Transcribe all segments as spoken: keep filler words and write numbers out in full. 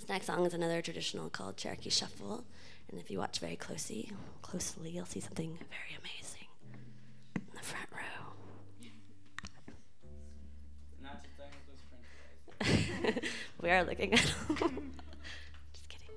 This next song is another traditional called Cherokee Shuffle, and if you watch very closely, closely, you'll see something very amazing in the front row. Not to talk with those French guys. We are looking at them. Just kidding.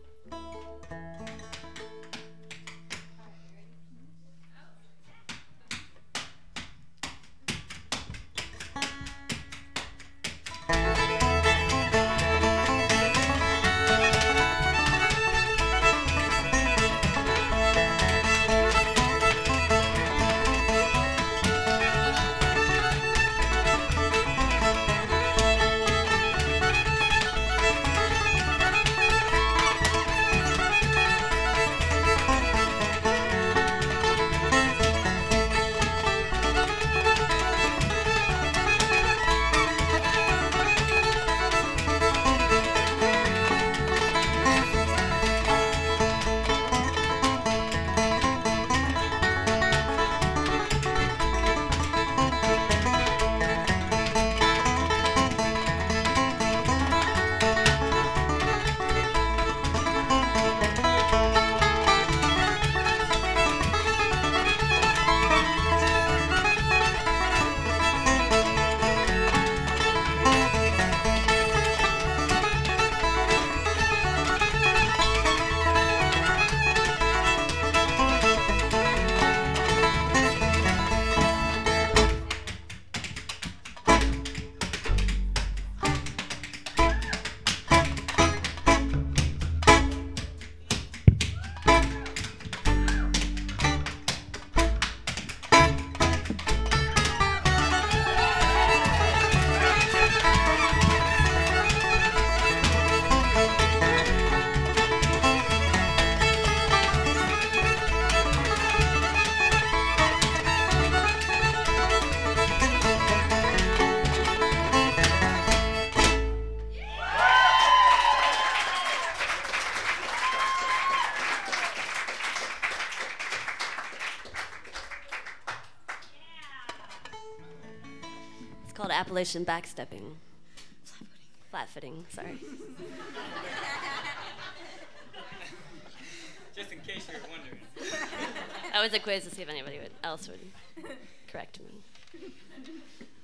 It's called Appalachian backstepping. Flat footing, sorry. Just in case you were wondering. That was a quiz to see if anybody would, else would correct me.